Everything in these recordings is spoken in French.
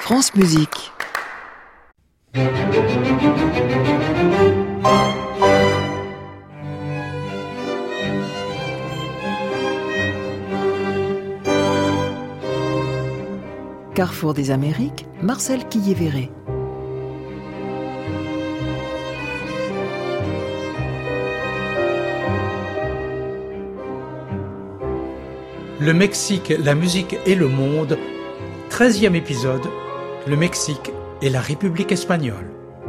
France Musique. Carrefour des Amériques, Marcel Quillet-Verret. Le Mexique, la musique et le monde, 13e épisode, le Mexique et la République espagnole.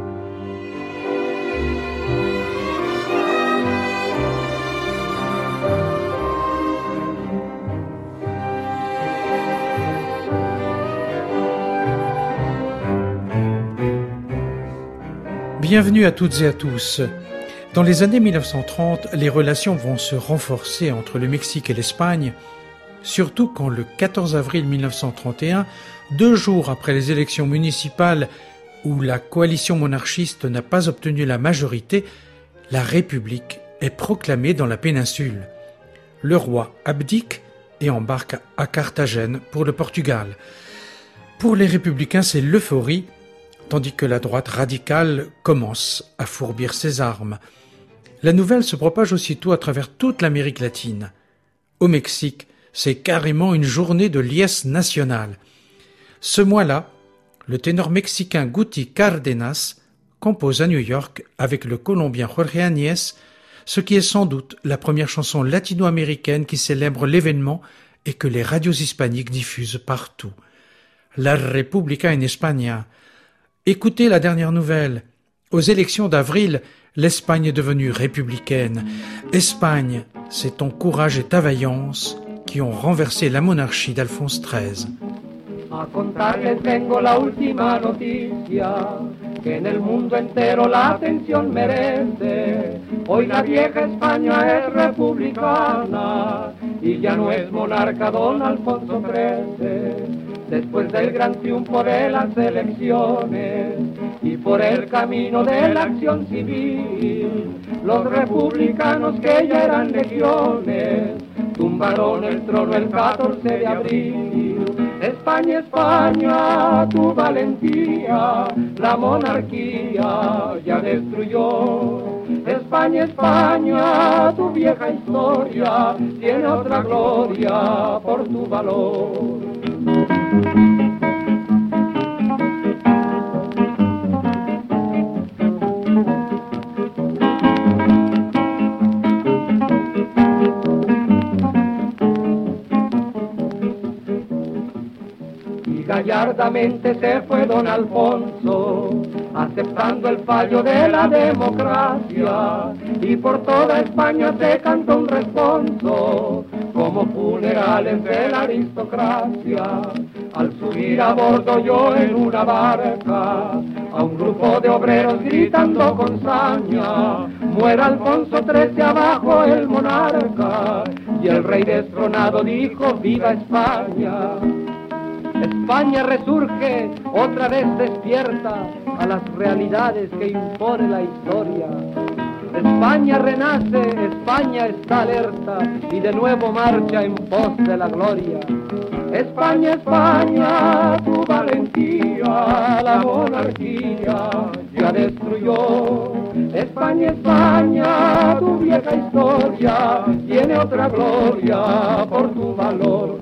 Bienvenue à toutes et à tous. Dans les années 1930, les relations vont se renforcer entre le Mexique et l'Espagne, surtout quand le 14 avril 1931, 2 jours après les élections municipales où la coalition monarchiste n'a pas obtenu la majorité, la République est proclamée dans la péninsule. Le roi abdique et embarque à Carthagène pour le Portugal. Pour les républicains, c'est l'euphorie, tandis que la droite radicale commence à fourbir ses armes. La nouvelle se propage aussitôt à travers toute l'Amérique latine. Au Mexique, c'est carrément une journée de liesse nationale. Ce mois-là, le ténor mexicain Guti Cárdenas compose à New York avec le Colombien Jorge Áñez ce qui est sans doute la première chanson latino-américaine qui célèbre l'événement et que les radios hispaniques diffusent partout. La República en España. Écoutez la dernière nouvelle. Aux élections d'avril, l'Espagne est devenue républicaine. Espagne, c'est ton courage et ta vaillance qui ont renversé la monarchie d'Alphonse XIII. A contarles tengo la última noticia, que en el mundo entero la atención merece. Hoy la vieja España es republicana y ya no es monarca don Alfonso XIII. Después del gran triunfo de las elecciones y por el camino de la acción civil, los republicanos que ya eran legiones tumbaron el trono el 14 de abril. España, España, tu valentía, la monarquía ya destruyó. España, España, tu vieja historia tiene otra gloria por tu valor. Gallardamente se fue don Alfonso, aceptando el fallo de la democracia, y por toda España se cantó un responso, como funerales de la aristocracia. Al subir a bordo yo en una barca, a un grupo de obreros gritando con saña, muera Alfonso XIII, abajo el monarca, y el rey destronado dijo, ¡viva España! España resurge, otra vez despierta a las realidades que impone la historia. España renace, España está alerta y de nuevo marcha en pos de la gloria. España, España, tu valentía, la monarquía ya destruyó. España, España, tu vieja historia tiene otra gloria por tu valor.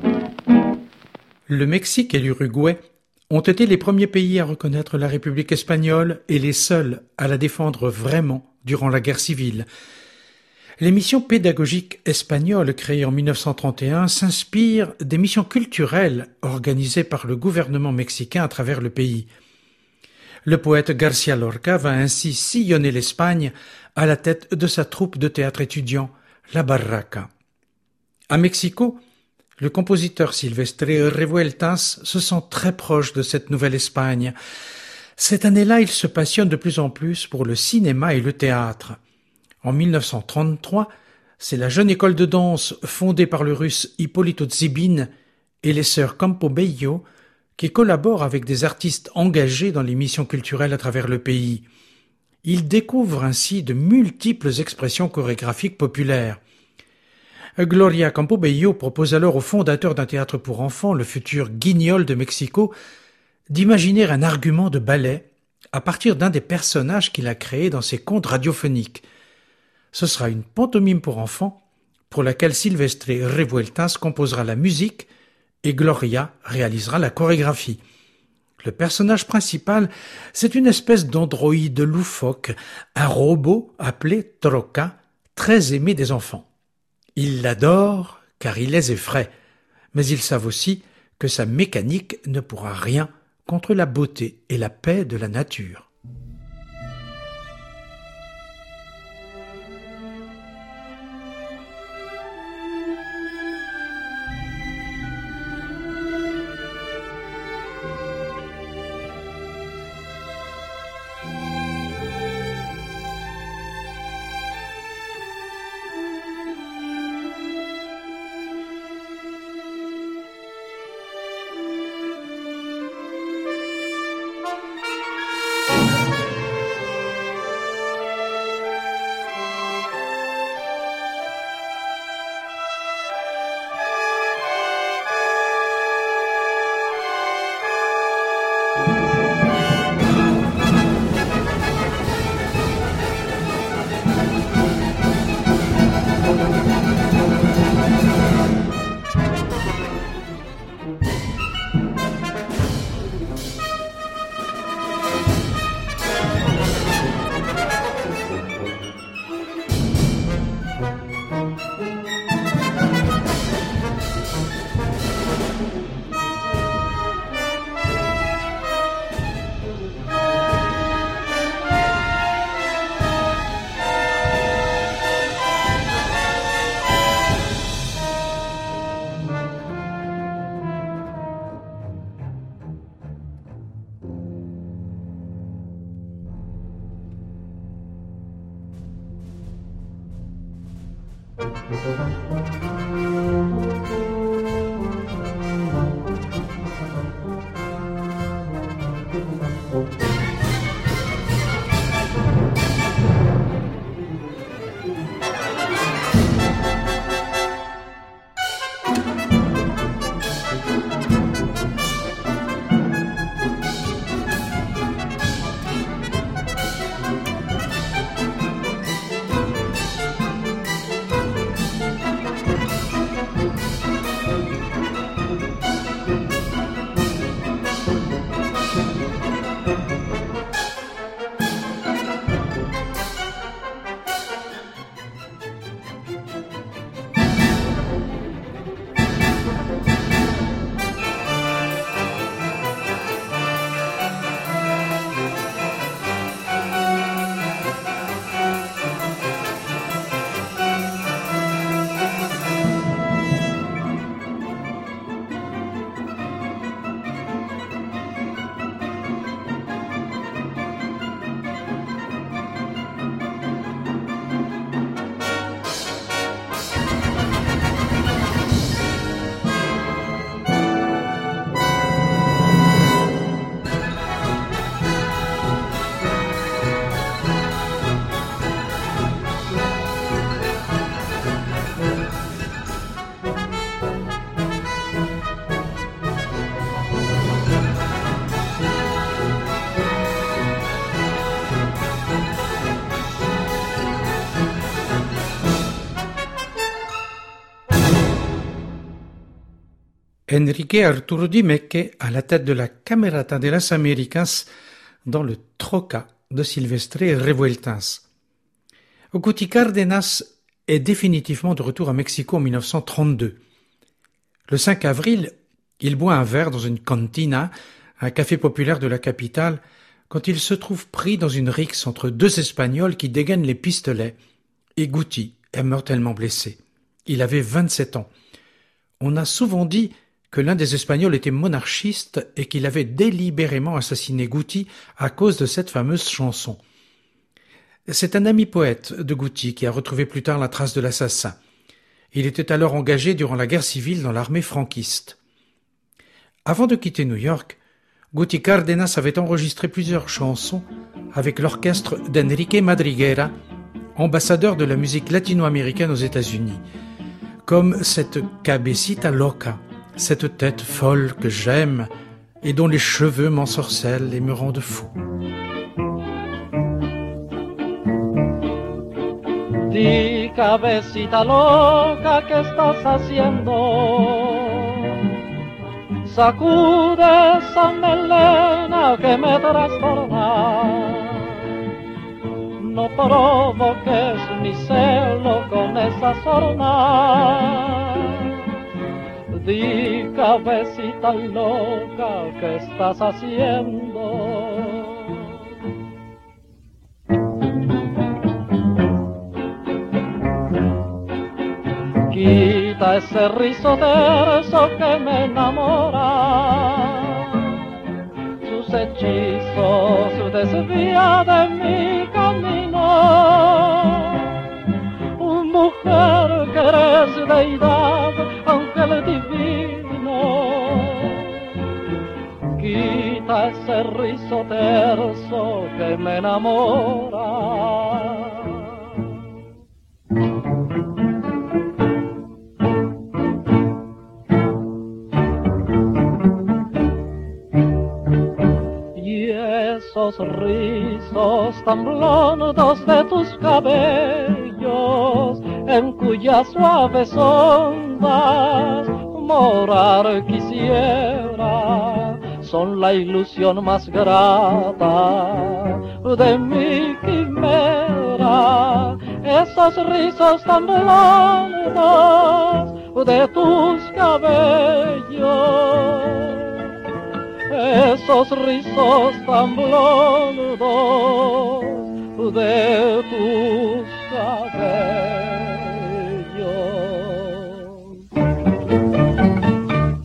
Le Mexique et l'Uruguay ont été les premiers pays à reconnaître la République espagnole et les seuls à la défendre vraiment durant la guerre civile. Les missions pédagogiques espagnoles créées en 1931 s'inspirent des missions culturelles organisées par le gouvernement mexicain à travers le pays. Le poète García Lorca va ainsi sillonner l'Espagne à la tête de sa troupe de théâtre étudiant, La Barraca. À Mexico, le compositeur Silvestre Revueltas se sent très proche de cette nouvelle Espagne. Cette année-là, il se passionne de plus en plus pour le cinéma et le théâtre. En 1933, c'est la jeune école de danse fondée par le russe Hipólito Zibin et les sœurs Campobello qui collaborent avec des artistes engagés dans les missions culturelles à travers le pays. Il découvre ainsi de multiples expressions chorégraphiques populaires. Gloria Campobello propose alors au fondateur d'un théâtre pour enfants, le futur Guignol de Mexico, d'imaginer un argument de ballet à partir d'un des personnages qu'il a créés dans ses contes radiophoniques. Ce sera une pantomime pour enfants pour laquelle Silvestre Revueltas composera la musique et Gloria réalisera la chorégraphie. Le personnage principal, c'est une espèce d'androïde loufoque, un robot appelé Troca, très aimé des enfants. Ils l'adorent car il les effraie, mais ils savent aussi que sa mécanique ne pourra rien contre la beauté et la paix de la nature. Enrique Arturo Di Mecche à la tête de la Camerata de las Américas dans le Troca de Silvestre Revueltas. Guti Cárdenas est définitivement de retour à Mexico en 1932. Le 5 avril, il boit un verre dans une cantina, un café populaire de la capitale, quand il se trouve pris dans une rixe entre deux Espagnols qui dégainent les pistolets, et Guti est mortellement blessé. Il avait 27 ans. On a souvent dit que l'un des Espagnols était monarchiste et qu'il avait délibérément assassiné Guti à cause de cette fameuse chanson. C'est un ami poète de Guti qui a retrouvé plus tard la trace de l'assassin. Il était alors engagé durant la guerre civile dans l'armée franquiste. Avant de quitter New York, Guti Cárdenas avait enregistré plusieurs chansons avec l'orchestre d'Enrique Madriguera, ambassadeur de la musique latino-américaine aux États-Unis, comme cette Cabecita Loca, cette tête folle que j'aime, et dont les cheveux m'ensorcellent et me rendent fou. Di cabecita loca, ¿qué estás haciendo? Sacude esa melena que me trastorna. No provoques mi celo con esa sorna. Di cabecita loca, ¿qué estás haciendo? Quita ese rizo terso que me enamora. Sus hechizos desvía de mi camino. Mujer que eres deidad, ángel divino. Quita ese rizo terso que me enamora. Esos rizos tan blondos de tus cabellos, en cuyas suaves ondas morar quisiera, son la ilusión más grata de mi quimera. Esos rizos tan blondos de tus cabellos, esos rizos tan blondos de tus cabellos.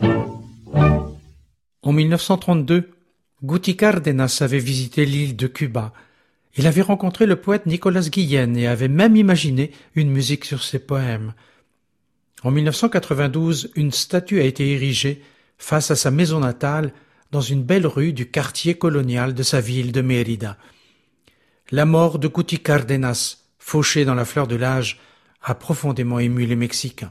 En 1932, Guti Cárdenas avait visité l'île de Cuba. Il avait rencontré le poète Nicolas Guillen et avait même imaginé une musique sur ses poèmes. En 1992, une statue a été érigée face à sa maison natale, dans une belle rue du quartier colonial de sa ville de Mérida. La mort de Guti Cárdenas, fauché dans la fleur de l'âge, a profondément ému les Mexicains.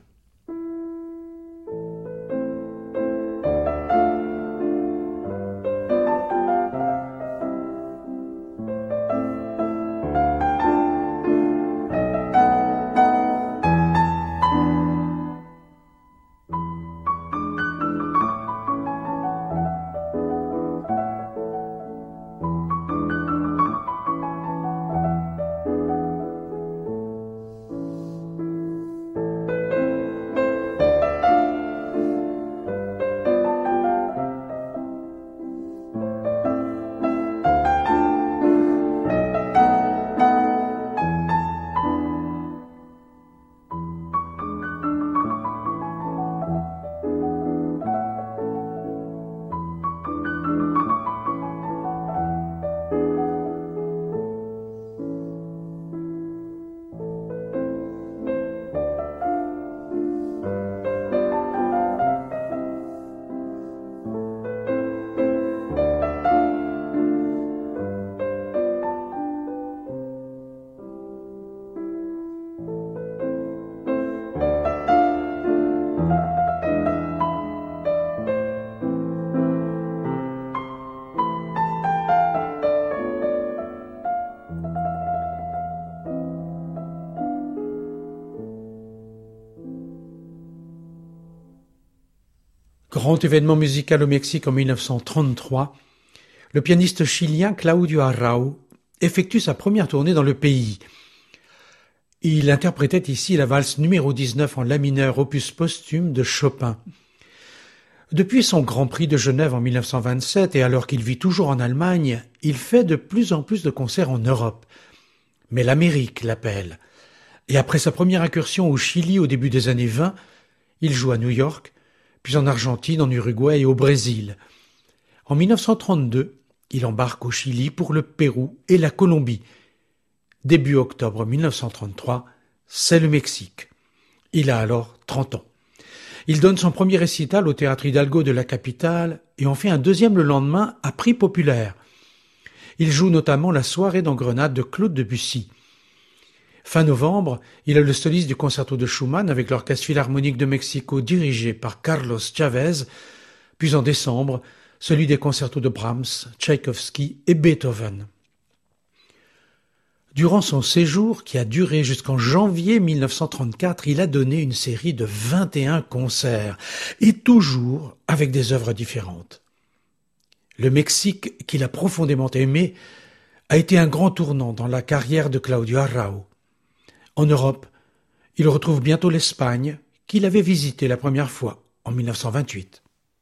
Grand événement musical au Mexique en 1933, le pianiste chilien Claudio Arrau effectue sa première tournée dans le pays. Il interprétait ici la valse numéro 19 en la mineur opus posthume de Chopin. Depuis son Grand Prix de Genève en 1927 et alors qu'il vit toujours en Allemagne, il fait de plus en plus de concerts en Europe. Mais l'Amérique l'appelle. Et après sa première incursion au Chili au début des années 20, il joue à New York, puis en Argentine, en Uruguay et au Brésil. En 1932, il embarque au Chili pour le Pérou et la Colombie. Début octobre 1933, c'est le Mexique. Il a alors 30 ans. Il donne son premier récital au Théâtre Hidalgo de la capitale et en fait un deuxième le lendemain à prix populaire. Il joue notamment la soirée d'Engrenade de Claude Debussy. Fin novembre, il est le soliste du concerto de Schumann avec l'Orchestre Philharmonique de Mexico dirigé par Carlos Chavez. Puis en décembre, celui des concertos de Brahms, Tchaïkovski et Beethoven. Durant son séjour, qui a duré jusqu'en janvier 1934, il a donné une série de 21 concerts, et toujours avec des œuvres différentes. Le Mexique, qu'il a profondément aimé, a été un grand tournant dans la carrière de Claudio Arrau. En Europe, il retrouve bientôt l'Espagne, qu'il avait visitée la première fois en 1928.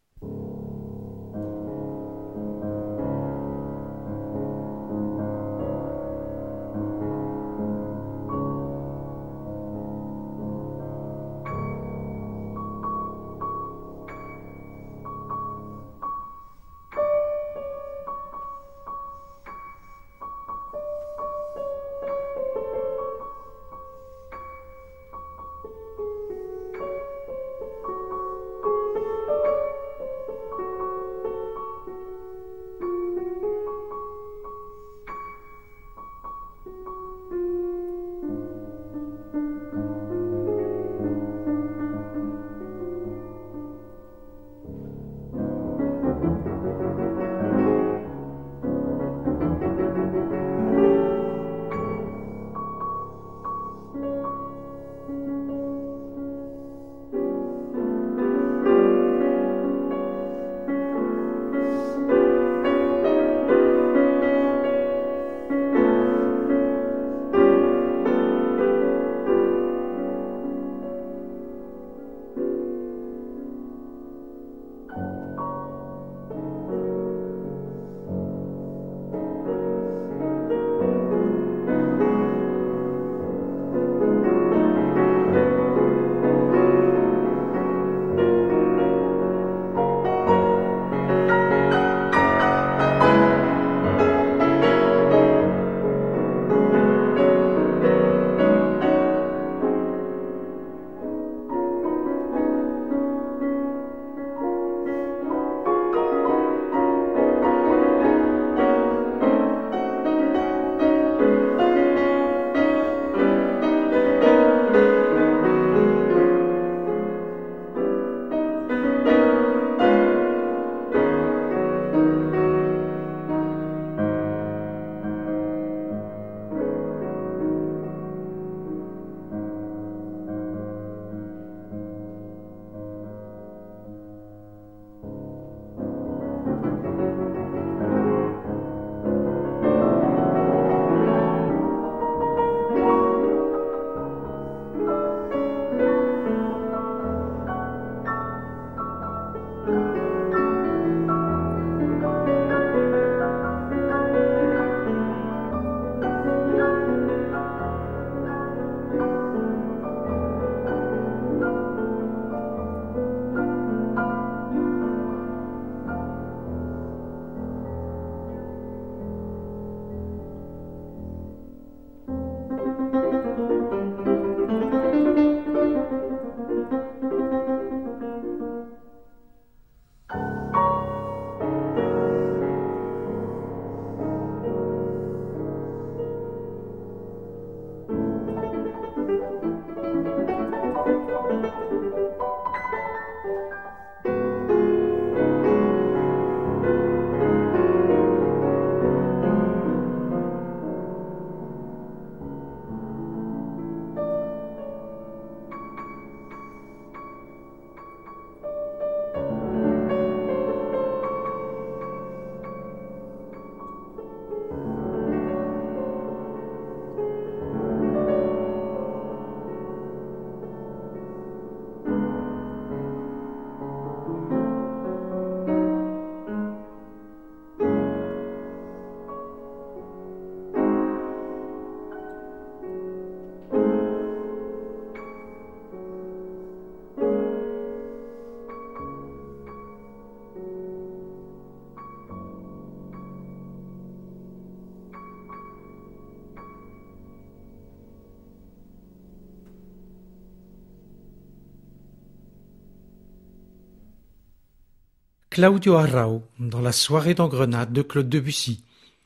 Claudio Arrau, dans la soirée d'Engrenade de Claude Debussy.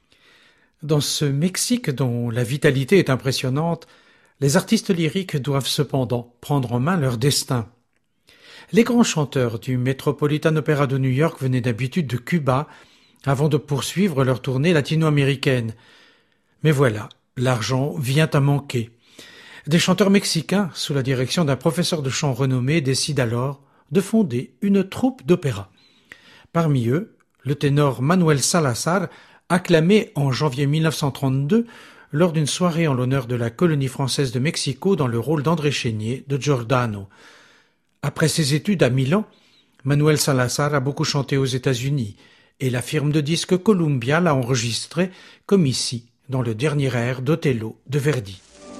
Dans ce Mexique dont la vitalité est impressionnante, les artistes lyriques doivent cependant prendre en main leur destin. Les grands chanteurs du Metropolitan Opera de New York venaient d'habitude de Cuba avant de poursuivre leur tournée latino-américaine. Mais voilà, l'argent vient à manquer. Des chanteurs mexicains, sous la direction d'un professeur de chant renommé, décident alors de fonder une troupe d'opéra. Parmi eux, le ténor Manuel Salazar, acclamé en janvier 1932 lors d'une soirée en l'honneur de la colonie française de Mexico dans le rôle d'André Chénier de Giordano. Après ses études à Milan, Manuel Salazar a beaucoup chanté aux États-Unis et la firme de disques Columbia l'a enregistré, comme ici, dans le dernier air d'Othello de Verdi.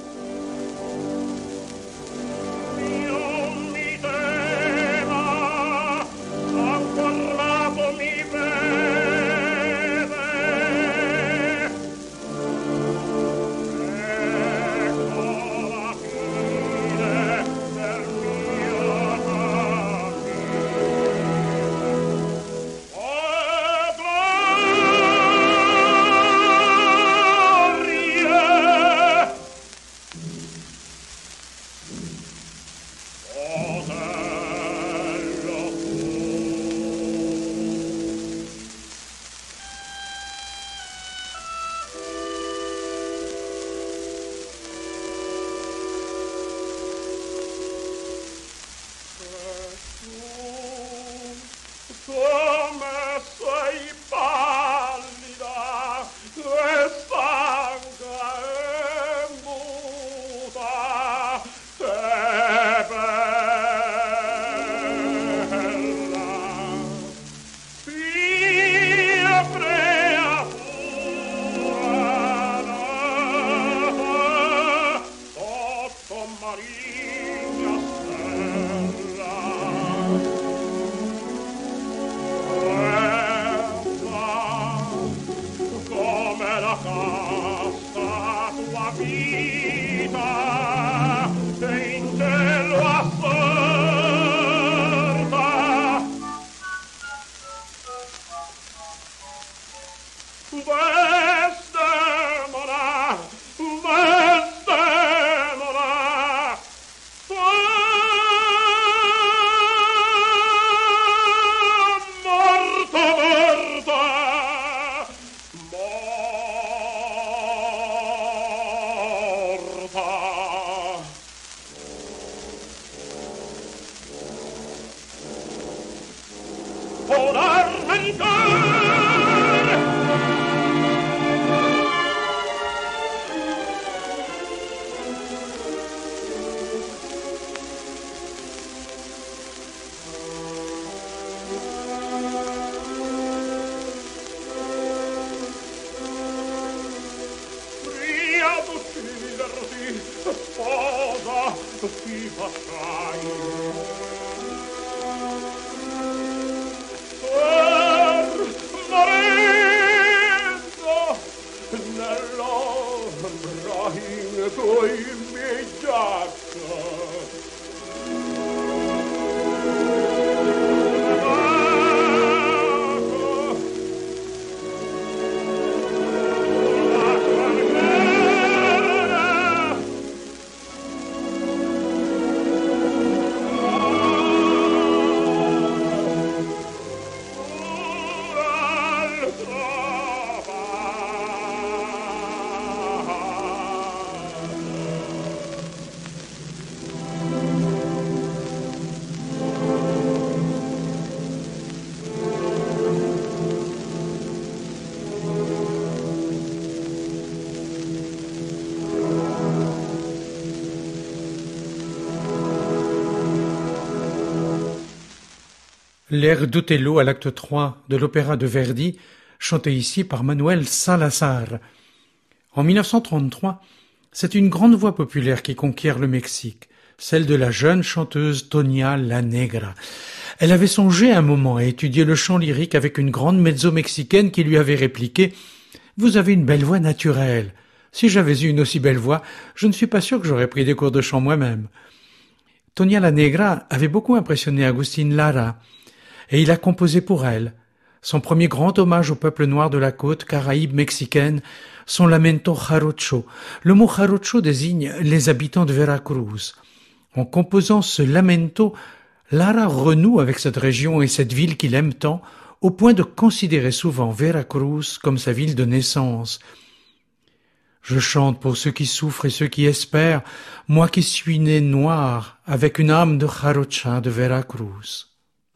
L'air d'Othello à l'acte 3 de l'opéra de Verdi, chanté ici par Manuel Salazar. En 1933, c'est une grande voix populaire qui conquiert le Mexique, celle de la jeune chanteuse Tonia La Negra. Elle avait songé un moment à étudier le chant lyrique avec une grande mezzo-mexicaine qui lui avait répliqué « Vous avez une belle voix naturelle. Si j'avais eu une aussi belle voix, je ne suis pas sûr que j'aurais pris des cours de chant moi-même. » Tonia La Negra avait beaucoup impressionné Agustín Lara, et il a composé pour elle son premier grand hommage au peuple noir de la côte caraïbe mexicaine, son lamento jarocho. Le mot jarocho désigne les habitants de Veracruz. En composant ce lamento, Lara renoue avec cette région et cette ville qu'il aime tant, au point de considérer souvent Veracruz comme sa ville de naissance. Je chante pour ceux qui souffrent et ceux qui espèrent, moi qui suis né noir, avec une âme de jarocha de Veracruz.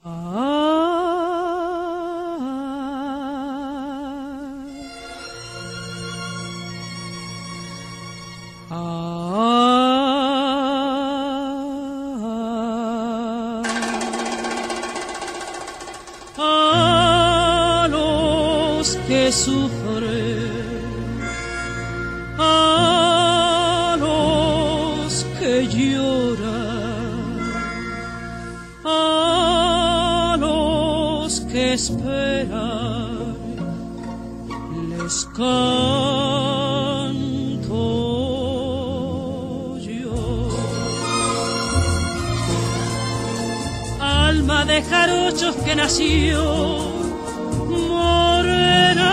A los que sufren, a los que lloran, a los que esperan, les canto yo. Alma de jarochos que nació morena,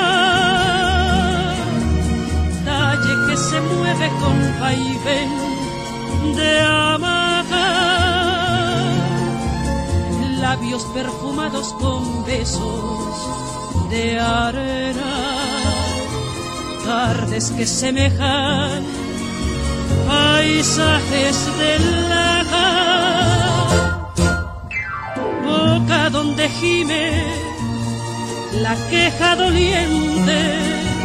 talle que se mueve con vaivén de hamaca, labios perfumados con besos de arena, tardes que semejan paisajes del lagar, boca donde gime la queja doliente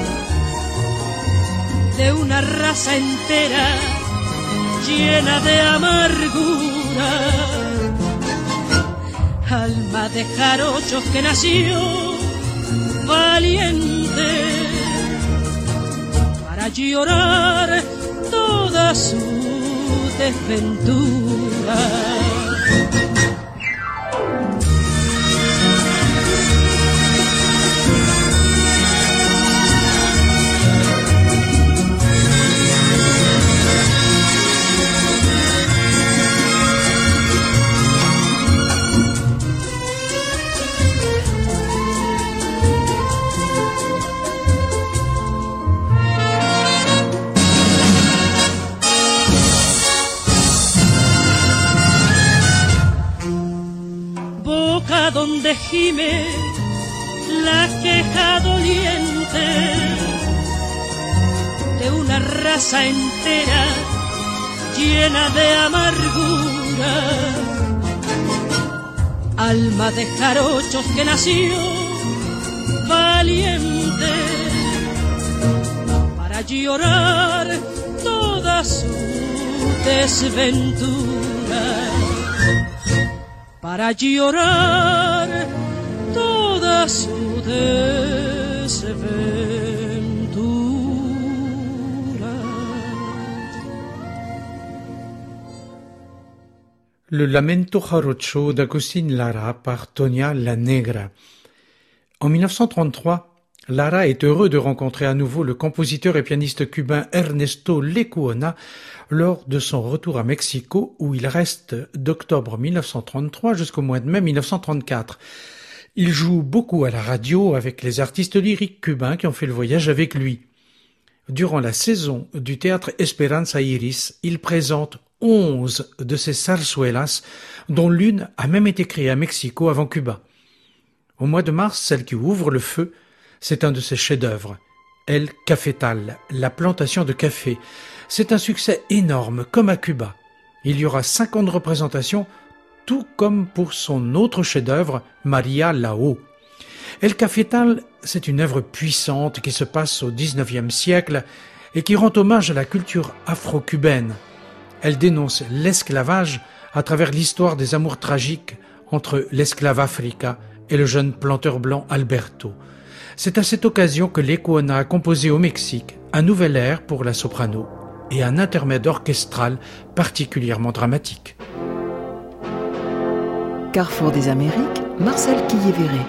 de una raza entera llena de amargura, alma de jarochos que nació valiente para llorar toda su desventura. Donde gime la queja doliente de una raza entera llena de amargura, alma de jarochos que nació valiente para llorar toda su desventura, para llorar toda su desventura. Le Lamento Jarocho d'Agustín Lara par Toña la Negra. En 1933, Lara est heureux de rencontrer à nouveau le compositeur et pianiste cubain Ernesto Lecuona lors de son retour à Mexico où il reste d'octobre 1933 jusqu'au mois de mai 1934. Il joue beaucoup à la radio avec les artistes lyriques cubains qui ont fait le voyage avec lui. Durant la saison du théâtre Esperanza Iris, il présente 11 de ses zarzuelas, dont l'une a même été créée à Mexico avant Cuba. Au mois de mars, celle qui ouvre le feu, c'est un de ses chefs-d'œuvre, El Cafetal, la plantation de café. C'est un succès énorme, comme à Cuba. Il y aura 50 représentations, tout comme pour son autre chef-d'œuvre, Maria Lao. El Cafetal, c'est une œuvre puissante qui se passe au XIXe siècle et qui rend hommage à la culture afro-cubaine. Elle dénonce l'esclavage à travers l'histoire des amours tragiques entre l'esclave Africa et le jeune planteur blanc Alberto. C'est à cette occasion que Lecuona a composé au Mexique un nouvel air pour la soprano et un intermède orchestral particulièrement dramatique. Carrefour des Amériques, Marcel Quillévéré.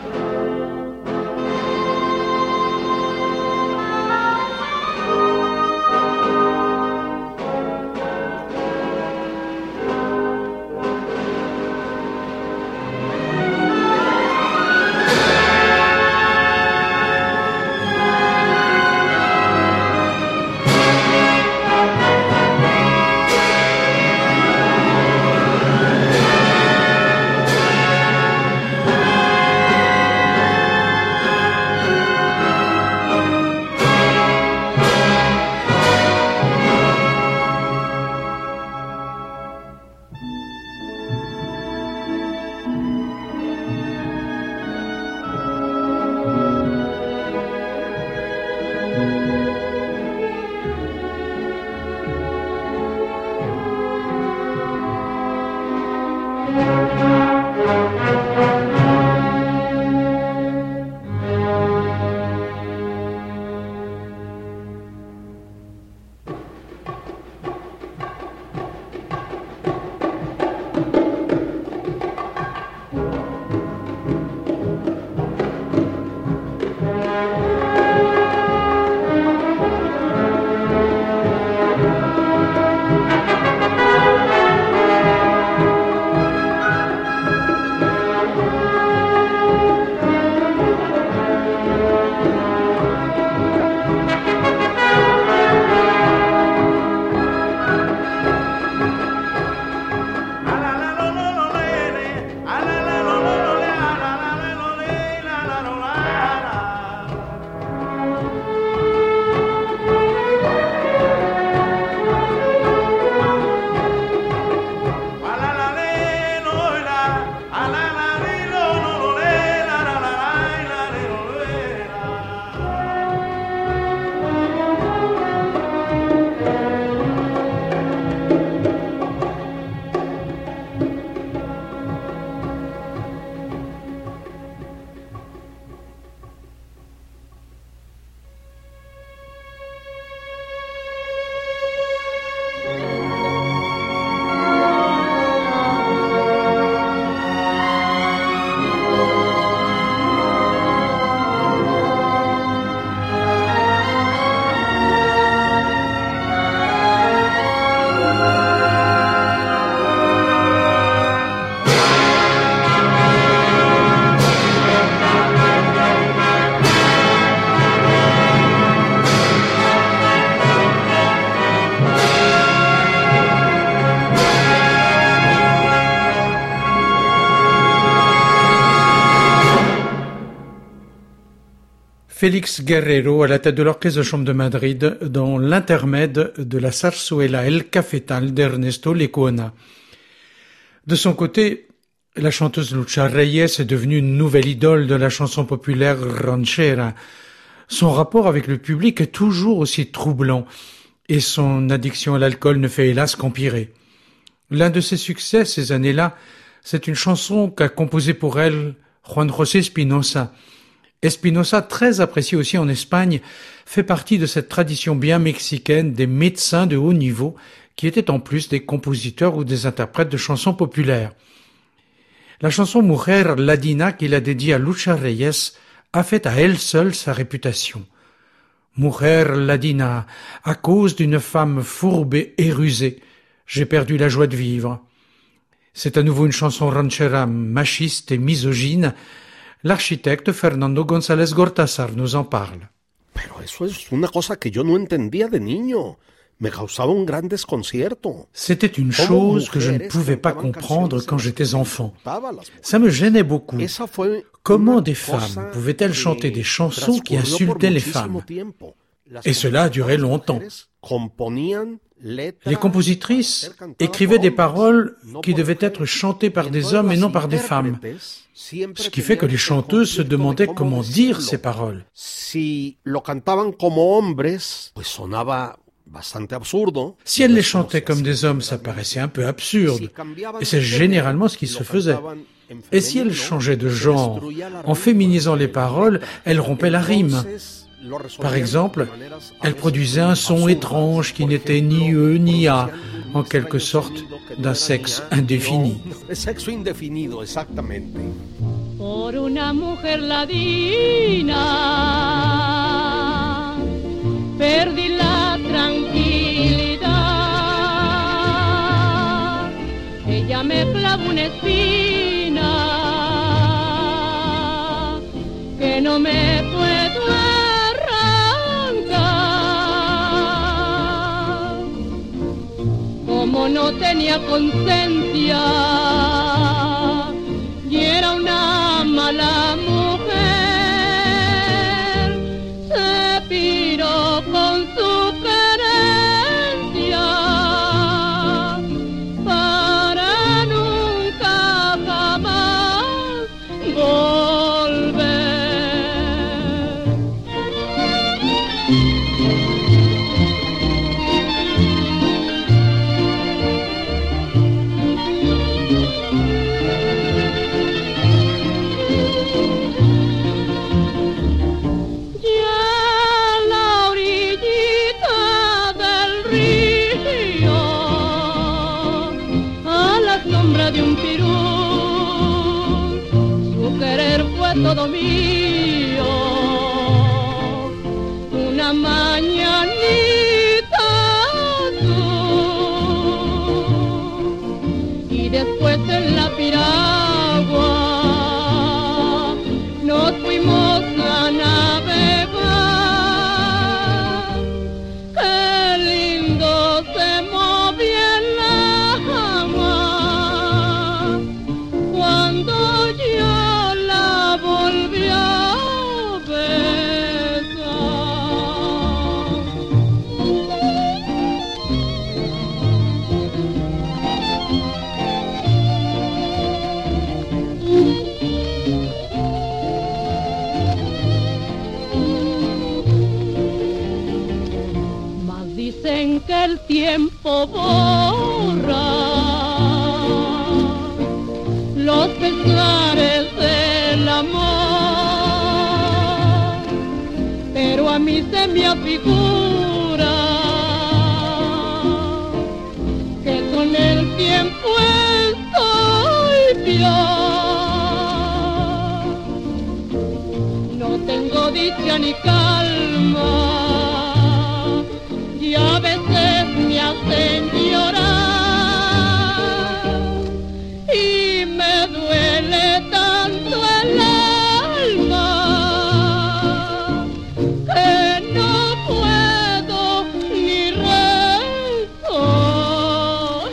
Félix Guerrero à la tête de l'Orchestre de chambre de Madrid dans l'intermède de la zarzuela El Cafetal d'Ernesto Lecuona. De son côté, la chanteuse Lucha Reyes est devenue une nouvelle idole de la chanson populaire ranchera. Son rapport avec le public est toujours aussi troublant et son addiction à l'alcool ne fait hélas qu'empirer. L'un de ses succès ces années-là, c'est une chanson qu'a composée pour elle Juan José Espinosa. Espinosa, très apprécié aussi en Espagne, fait partie de cette tradition bien mexicaine des médecins de haut niveau qui étaient en plus des compositeurs ou des interprètes de chansons populaires. La chanson Mujer Ladina qu'il a dédiée à Lucha Reyes a fait à elle seule sa réputation. Mujer Ladina, à cause d'une femme fourbe et rusée, j'ai perdu la joie de vivre. C'est à nouveau une chanson ranchera machiste et misogyne. L'architecte Fernando González Gortázar nous en parle. Pero eso es una cosa que yo no entendía de niño. Me causaba un gran desconcierto. C'était une chose que je ne pouvais pas comprendre quand j'étais enfant. Ça me gênait beaucoup. Comment des femmes pouvaient-elles chanter des chansons qui insultaient les femmes? Et cela a duré longtemps. Les compositrices écrivaient des paroles qui devaient être chantées par des hommes et non par des femmes. Ce qui fait que les chanteuses se demandaient comment dire ces paroles. Si elles les chantaient comme des hommes, ça paraissait un peu absurde. Et c'est généralement ce qui se faisait. Et si elles changeaient de genre, en féminisant les paroles, elles rompaient la rime. Par exemple, elles produisaient un son étrange qui n'était ni E ni A, en quelque sorte d'un sexe indéfini. Por una mujer ladina perdí la tranquilidad. Ella me clavó una espina que no me puedo arrancar. Como no tenía conciencia y era una mala mujer, se piró con su querencia para nunca jamás volver. Todo mío, una mañanita azul y después en la piragua nos fuimos a navegar. Qué lindo se movía el agua cuando yo volví a mas dicen que el tiempo borra los pesares del amor, pero a mí se me afigura que con el tiempo estoy peor. No tengo dicha ni calma y a veces me hacen llorar y me duele tanto el alma que no puedo ni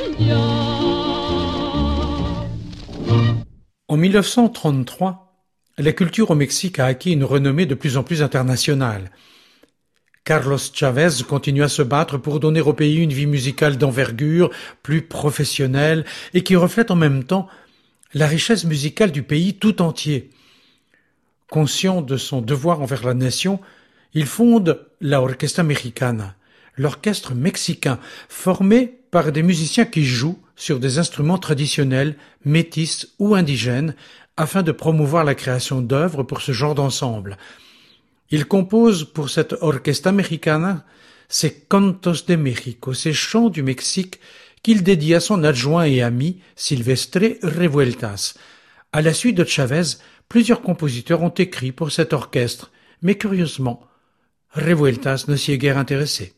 resollar. En 1933, la culture au Mexique a acquis une renommée de plus en plus internationale. Carlos Chavez continue à se battre pour donner au pays une vie musicale d'envergure, plus professionnelle et qui reflète en même temps la richesse musicale du pays tout entier. Conscient de son devoir envers la nation, il fonde la Orquesta Mexicana, l'orchestre mexicain, formé par des musiciens qui jouent sur des instruments traditionnels, métis ou indigènes, afin de promouvoir la création d'œuvres pour ce genre d'ensemble. Il compose pour cette Orquesta Mexicana ses Cantos de México, ses chants du Mexique qu'il dédie à son adjoint et ami Silvestre Revueltas. À la suite de Chavez, plusieurs compositeurs ont écrit pour cet orchestre, mais curieusement, Revueltas ne s'y est guère intéressé.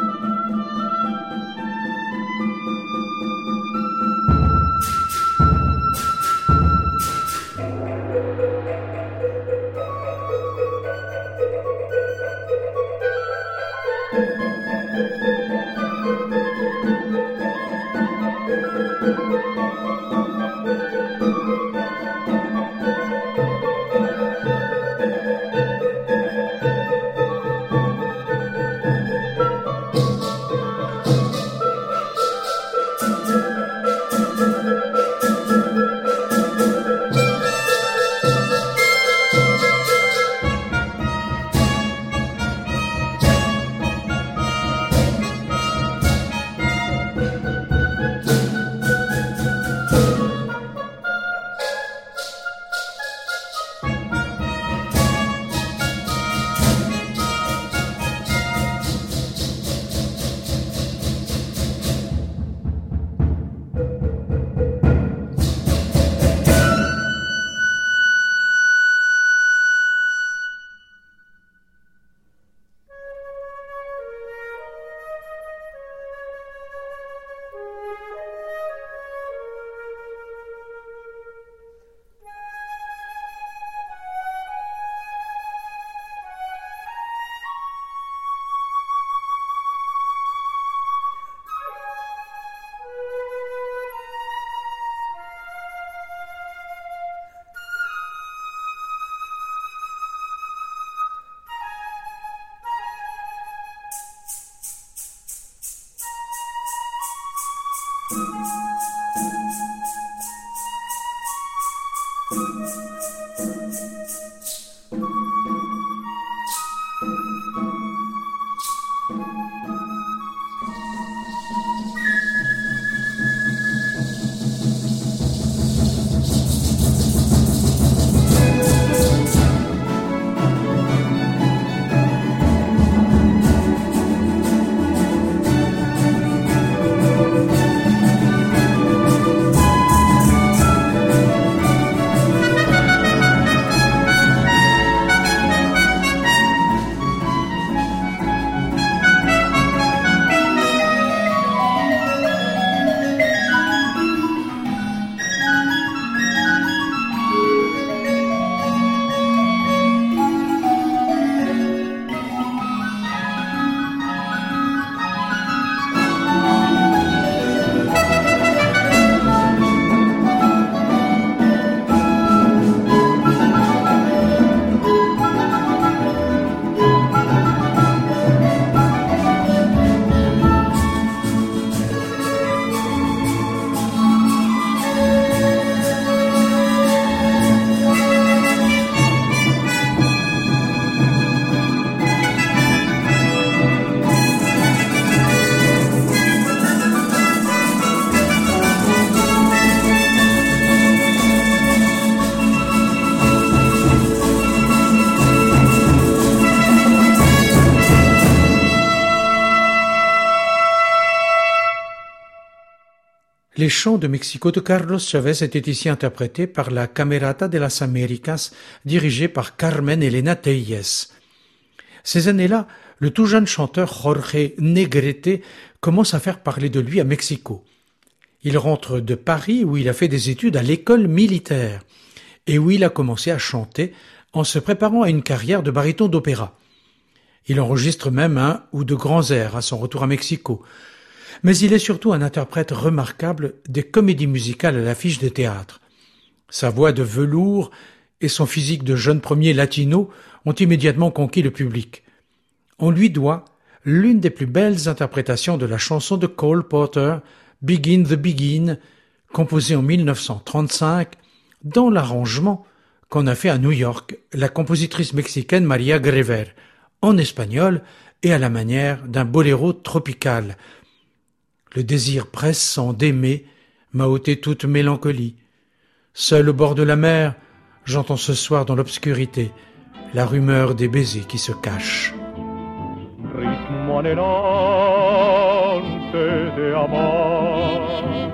Les chants de Mexico de Carlos Chavez étaient ici interprétés par la Camerata de las Américas, dirigée par Carmen Elena Tellez. Ces années-là, le tout jeune chanteur Jorge Negrete commence à faire parler de lui à Mexico. Il rentre de Paris où il a fait des études à l'école militaire et où il a commencé à chanter en se préparant à une carrière de baryton d'opéra. Il enregistre même un ou deux grands airs à son retour à Mexico. Mais il est surtout un interprète remarquable des comédies musicales à l'affiche des théâtres. Sa voix de velours et son physique de jeune premier latino ont immédiatement conquis le public. On lui doit l'une des plus belles interprétations de la chanson de Cole Porter, Begin the Begin, composée en 1935, dans l'arrangement qu'en a fait à New York la compositrice mexicaine María Grever, en espagnol et à la manière d'un boléro tropical. Le désir pressant d'aimer m'a ôté toute mélancolie. Seul au bord de la mer, j'entends ce soir dans l'obscurité la rumeur des baisers qui se cachent. Ritmo anhelante de amor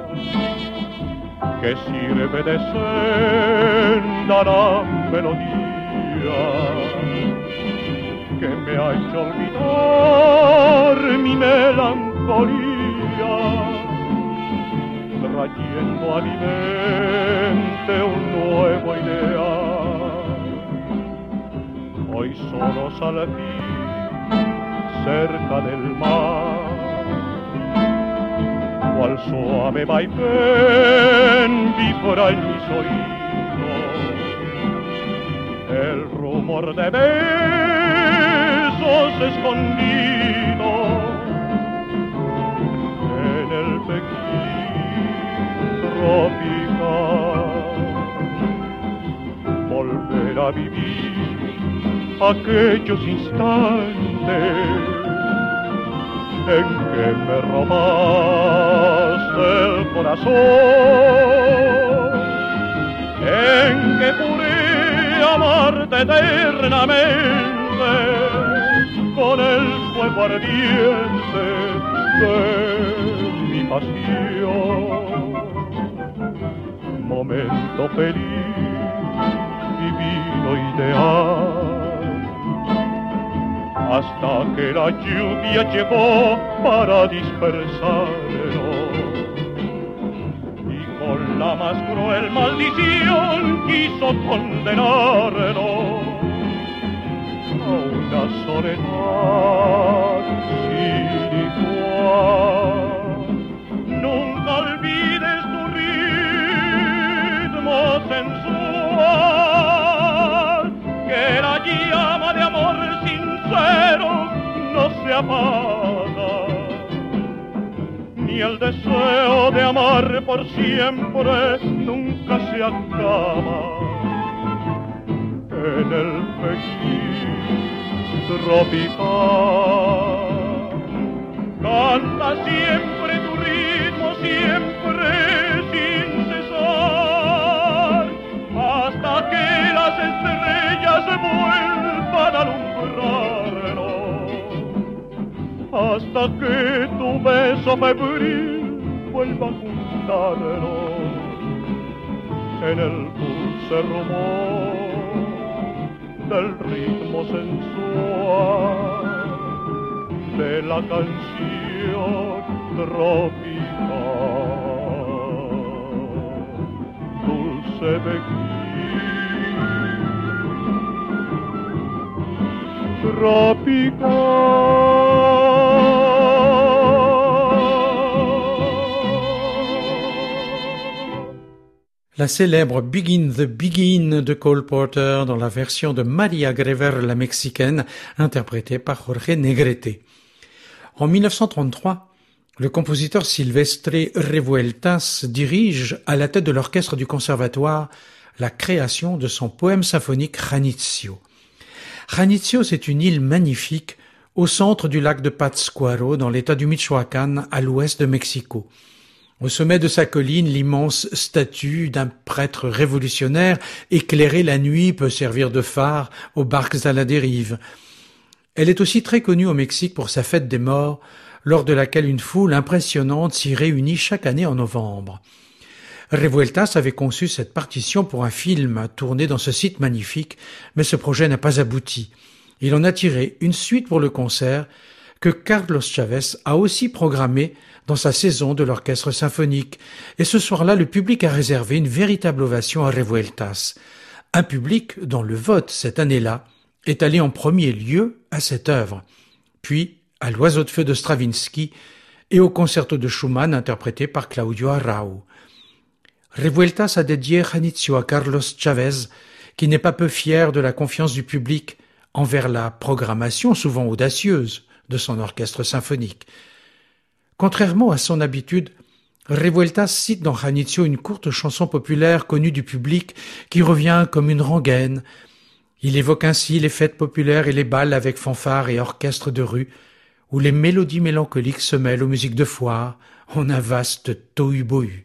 que sirve de senda la melodía que me ha hecho olvidar mi melancolía, trayendo a mi mente un nuevo ideal. Hoy solos al fin cerca del mar, cual suave vaivén vibra en mis oídos el rumor de besos escondidos en el Pekín tropical. Volver a vivir aquellos instantes en que me robaste el corazón, en que pude amarte eternamente con el fuego ardiente de mi pasión. Momento feliz, divino ideal, hasta que la lluvia llegó para dispersarnos y con la más cruel maldición quiso condenarnos a una soledad sin igual. Nunca olvides tu ritmo sensual, que la llama de amor sincero no se apaga, ni el deseo de amar por siempre nunca se acaba. En el Pekín tropical canta siempre tu ritmo, siempre sin cesar, hasta que las estrellas se vuelvan a alumbrarnos, hasta que tu beso febril vuelva a juntarnos en el dulce rumor del ritmo sensual de la canción tropical. Dulce Pekín tropical. La célèbre Begin the Begin de Cole Porter dans la version de María Grever la mexicaine, interprétée par Jorge Negrete. En 1933, le compositeur Silvestre Revueltas dirige, à la tête de l'orchestre du conservatoire, la création de son poème symphonique Janitzio. Janitzio, c'est une île magnifique au centre du lac de Pátzcuaro, dans l'état du Michoacán, à l'ouest de Mexico. Au sommet de sa colline, l'immense statue d'un prêtre révolutionnaire éclairé la nuit peut servir de phare aux barques à la dérive. Elle est aussi très connue au Mexique pour sa fête des morts, lors de laquelle une foule impressionnante s'y réunit chaque année en novembre. Revueltas avait conçu cette partition pour un film tourné dans ce site magnifique, mais ce projet n'a pas abouti. Il en a tiré une suite pour le concert que Carlos Chávez a aussi programmé dans sa saison de l'orchestre symphonique. Et ce soir-là, le public a réservé une véritable ovation à Revueltas. Un public dont le vote, cette année-là, est allé en premier lieu à cette œuvre, puis à l'Oiseau de feu de Stravinsky et au concerto de Schumann interprété par Claudio Arrau. Revueltas a dédié Janitzio à Carlos Chávez, qui n'est pas peu fier de la confiance du public envers la programmation souvent audacieuse de son orchestre symphonique. Contrairement à son habitude, Revueltas cite dans Janitzio une courte chanson populaire connue du public qui revient comme une rengaine. Il évoque ainsi les fêtes populaires et les bals avec fanfares et orchestres de rue, où les mélodies mélancoliques se mêlent aux musiques de foire en un vaste tohu-bohu.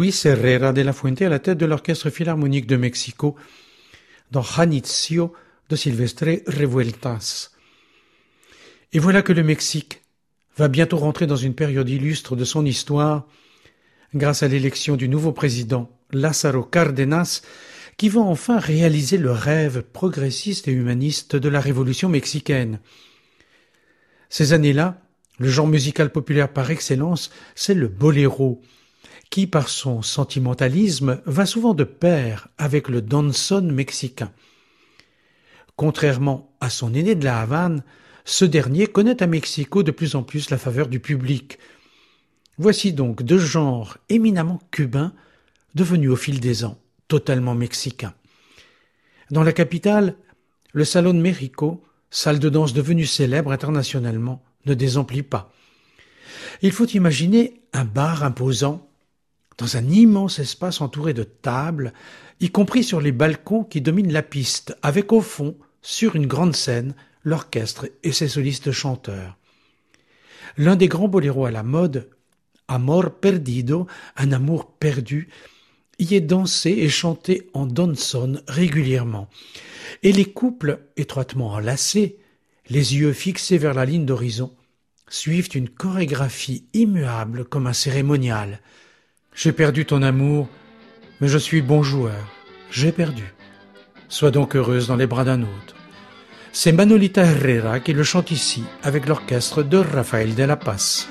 Luis Herrera de la Fuente à la tête de l'Orchestre Philharmonique de Mexico dans Janitzio de Silvestre Revueltas. Et voilà que le Mexique va bientôt rentrer dans une période illustre de son histoire grâce à l'élection du nouveau président Lázaro Cárdenas qui va enfin réaliser le rêve progressiste et humaniste de la révolution mexicaine. Ces années-là, le genre musical populaire par excellence, c'est le boléro, qui par son sentimentalisme va souvent de pair avec le danzón mexicain. Contrairement à son aîné de la Havane, ce dernier connaît à Mexico de plus en plus la faveur du public. Voici donc deux genres éminemment cubains devenus au fil des ans totalement mexicains. Dans la capitale, le Salón México, salle de danse devenue célèbre internationalement, ne désemplit pas. Il faut imaginer un bar imposant dans un immense espace entouré de tables, y compris sur les balcons qui dominent la piste, avec au fond, sur une grande scène, l'orchestre et ses solistes chanteurs. L'un des grands boléros à la mode, Amor Perdido, un amour perdu, y est dansé et chanté en danzón régulièrement. Et les couples, étroitement enlacés, les yeux fixés vers la ligne d'horizon, suivent une chorégraphie immuable comme un cérémonial. J'ai perdu ton amour, mais je suis bon joueur. J'ai perdu. Sois donc heureuse dans les bras d'un autre. C'est Manolita Herrera qui le chante ici avec l'orchestre de Rafael de la Paz.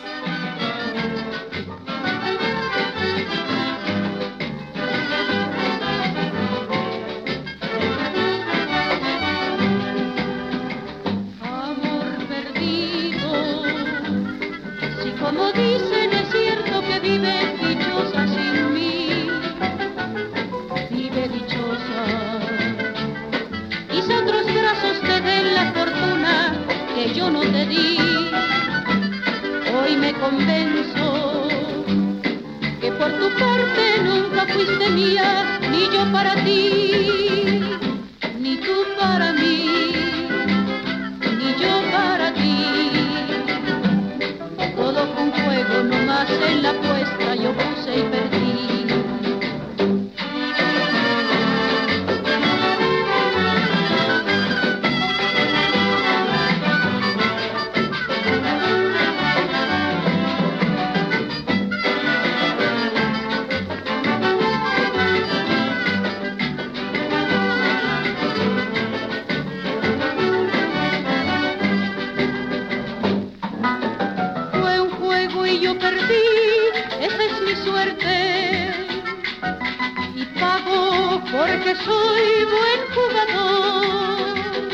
Porque soy buen jugador.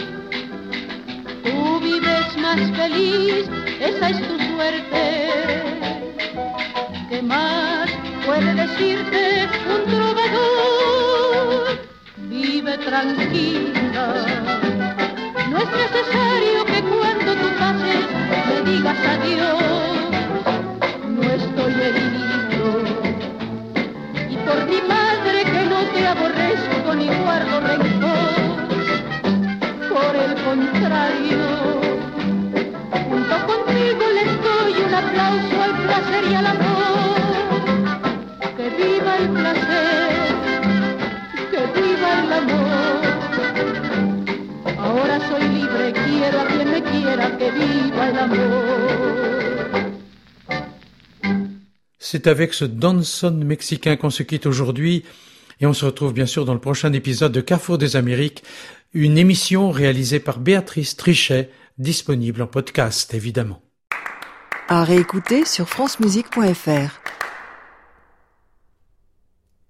Tú vives más feliz, esa es tu suerte. ¿Qué más puede decirte un trovador? Vive tranquila. No es necesario que cuando tú pases me digas adiós. No estoy herido. Y por mi madre que no te aborrezco ni guardo rencor. Por el contrario, junto contigo les doy un aplauso al placer y al amor. Que viva el placer, que viva el amor. Ahora soy libre, quiero a quien me quiera, que viva el amor. C'est avec ce danzón mexicain qu'on se quitte aujourd'hui et on se retrouve bien sûr dans le prochain épisode de Carrefour des Amériques, une émission réalisée par Béatrice Trichet, disponible en podcast évidemment. À réécouter sur francemusique.fr.